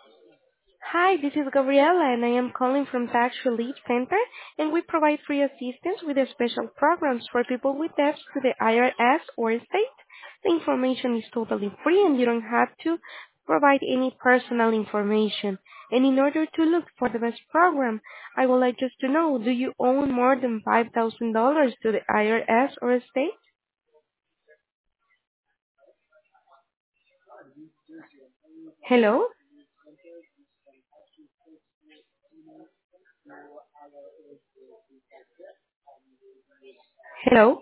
Hi, this is Gabriela, and I am calling from Tax Relief Center, and we provide free assistance with the special programs for people with debts to the IRS or state. The information is totally free, and you don't have to provide any personal information. And in order to look for the best program, I would like just to know, do you own more than $5,000 to the IRS or state? Hello? Hello?